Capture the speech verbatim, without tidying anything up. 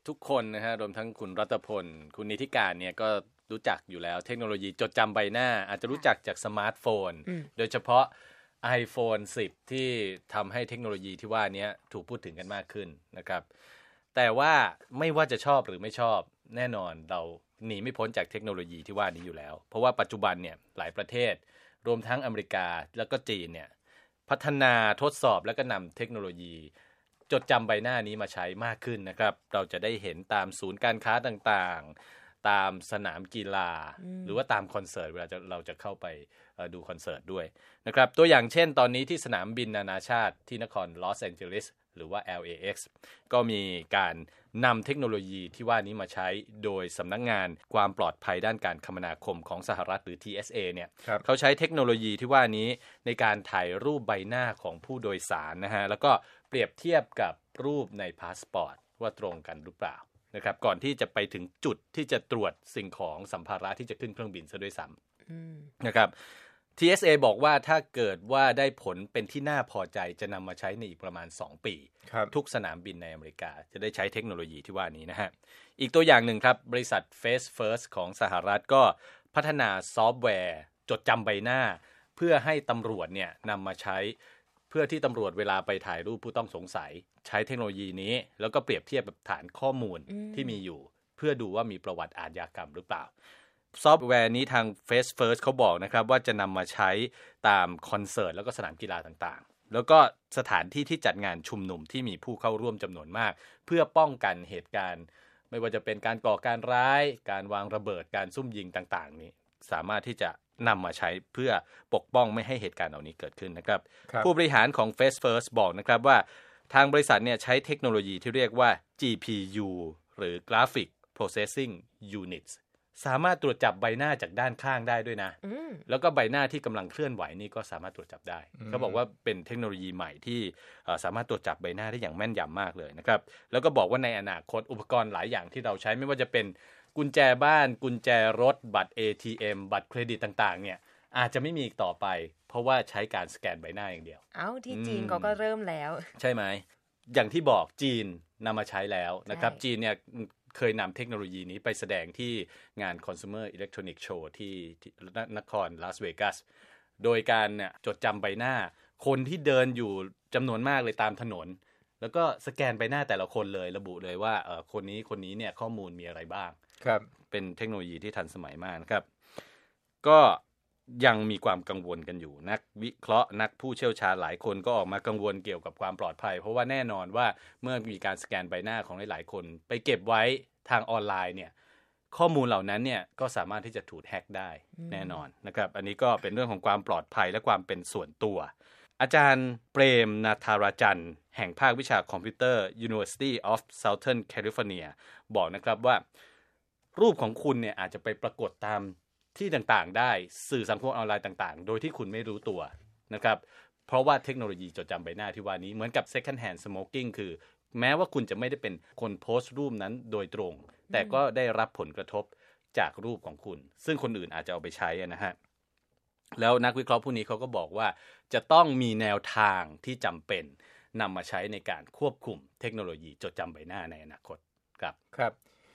ทุกคนนะฮะรวมทั้งคุณรัตพลคุณนิติการเนี่ยก็รู้จักอยู่แล้วเทคโนโลยีจดจำใบหน้าอาจจะรู้จักจากสมาร์ทโฟนโดยเฉพาะ iPhone สิบที่ทำให้เทคโนโลยีที่ว่านี้ถูกพูดถึงกันมากขึ้นนะครับแต่ว่าไม่ว่าจะชอบหรือไม่ชอบแน่นอนเราหนีไม่พ้นจากเทคโนโลยีที่ว่านี้อยู่แล้วเพราะว่าปัจจุบันเนี่ยหลายประเทศรวมทั้งอเมริกาแล้วก็จีนเนี่ยพัฒนาทดสอบแล้วก็นำเทคโนโลยีจดจำใบหน้านี้มาใช้มากขึ้นนะครับเราจะได้เห็นตามศูนย์การค้าต่างๆตามสนามกีฬาหรือว่าตามคอนเสิร์ตเวลาเราจะเข้าไปดูคอนเสิร์ตด้วยนะครับตัวอย่างเช่นตอนนี้ที่สนามบินนานาชาติที่นครลอสแองเจลิสหรือว่า แอล เอ เอ็กซ์ ก็มีการนำเทคโนโลยีที่ว่านี้มาใช้โดยสำนักงานความปลอดภัยด้านการคมนาคมของสหรัฐหรือ ที เอส เอ เนี่ยเขาใช้เทคโนโลยีที่ว่านี้ในการถ่ายรูปใบหน้าของผู้โดยสารนะฮะแล้วก็เปรียบเทียบกับรูปในพาสปอร์ตว่าตรงกันหรือเปล่านะครับก่อนที่จะไปถึงจุดที่จะตรวจสิ่งของสัมภาระที่จะขึ้นเครื่องบินซะด้วยซ้ำนะครับ ที เอส เอ บอกว่าถ้าเกิดว่าได้ผลเป็นที่น่าพอใจจะนำมาใช้ในอีกประมาณสองปีทุกสนามบินในอเมริกาจะได้ใช้เทคโนโลยีที่ว่านี้นะฮะอีกตัวอย่างหนึ่งครับบริษัท Face First ของสหรัฐก็พัฒนาซอฟต์แวร์จดจำใบหน้าเพื่อให้ตำรวจเนี่ยนำมาใช้เพื่อที่ตำรวจเวลาไปถ่ายรูปผู้ต้องสงสัยใช้เทคโนโลยีนี้แล้วก็เปรียบเทียบกับฐานข้อมูลที่มีอยู่เพื่อดูว่ามีประวัติอาชญากรรมหรือเปล่าซอฟต์แวร์นี้ทาง Face First เขาบอกนะครับว่าจะนำมาใช้ตามคอนเสิร์ตแล้วก็สนามกีฬาต่างๆแล้วก็สถานที่ที่จัดงานชุมนุมที่มีผู้เข้าร่วมจำนวนมากเพื่อป้องกันเหตุการณ์ไม่ว่าจะเป็นการก่อการร้ายการวางระเบิดการซุ่มยิงต่างๆนี้สามารถที่จะนำมาใช้เพื่อปกป้องไม่ให้เหตุการณ์เหล่านี้เกิดขึ้นนะครับผู้บริหารของ Face First บอกนะครับว่าทางบริษัทเนี่ยใช้เทคโนโลยีที่เรียกว่า จี พี ยู หรือ Graphic Processing Unitsสามารถตรวจจับใบหน้าจากด้านข้างได้ด้วยนะแล้วก็ใบหน้าที่กำลังเคลื่อนไหวนี่ก็สามารถตรวจจับได้เขาบอกว่าเป็นเทคโนโลยีใหม่ที่สามารถตรวจจับใบหน้าได้อย่างแม่นยำมากเลยนะครับแล้วก็บอกว่าในอนาคตอุปกรณ์หลายอย่างที่เราใช้ไม่ว่าจะเป็นกุญแจบ้านกุญแจรถบัตร เอ ที เอ็ม บัตรเครดิตต่างๆเนี่ยอาจจะไม่มีอีกต่อไปเพราะว่าใช้การสแกนใบหน้าอย่างเดียวเอ้าที่จีนเขาก็เริ่มแล้วใช่ไหมอย่างที่บอกจีนนำมาใช้แล้วนะครับจีนเนี่ยเคยนำเทคโนโลยีนี้ไปแสดงที่งาน Consumer Electronics Show ที่นครลาสเวกัสโดยการเนี่ยจดจำใบหน้าคนที่เดินอยู่จำนวนมากเลยตามถนนแล้วก็สแกนใบหน้าแต่ละคนเลยระบุเลยว่าเออคนนี้คนนี้เนี่ยข้อมูลมีอะไรบ้างครับเป็นเทคโนโลยีที่ทันสมัยมากนะครับก็ยังมีความกังวลกันอยู่นักวิเคราะห์นักผู้เชี่ยวชาญหลายคนก็ออกมากังวลเกี่ยวกับความปลอดภัยเพราะว่าแน่นอนว่าเมื่อมีการสแกนใบหน้าของหลายๆคนไปเก็บไว้ทางออนไลน์เนี่ยข้อมูลเหล่านั้นเนี่ยก็สามารถที่จะถูกแฮ็กได้แน่นอนนะครับอันนี้ก็เป็นเรื่องของความปลอดภัยและความเป็นส่วนตัวอาจารย์เปรมนาธาราจันทร์แห่งภาควิชาคอมพิวเตอร์ University of Southern California บอกนะครับว่ารูปของคุณเนี่ยอาจจะไปปรากฏตามที่ต่างๆได้สื่อสังคมออนไลน์ต่างๆโดยที่คุณไม่รู้ตัวนะครับเพราะว่าเทคโนโลยีจดจำใบหน้าที่ว่านี้เหมือนกับ second hand smoking คือแม้ว่าคุณจะไม่ได้เป็นคนโพสต์รูปนั้นโดยตรงแต่ก็ได้รับผลกระทบจากรูปของคุณซึ่งคนอื่นอาจจะเอาไปใช้นะฮะแล้วนักวิเคราะห์ผู้นี้เขาก็บอกว่าจะต้องมีแนวทางที่จำเป็นนำมาใช้ในการควบคุมเทคโนโลยีจดจำใบหน้าในอนาคตครับครับ